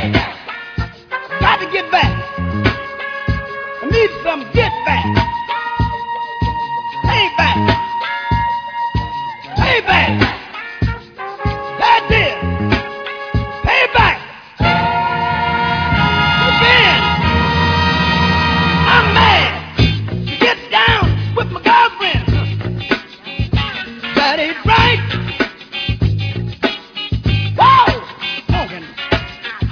Got to get back. I need some get back. Payback. Payback. That's it. Payback. Revenge. I'm mad. Get down with my girlfriend. That ain't right.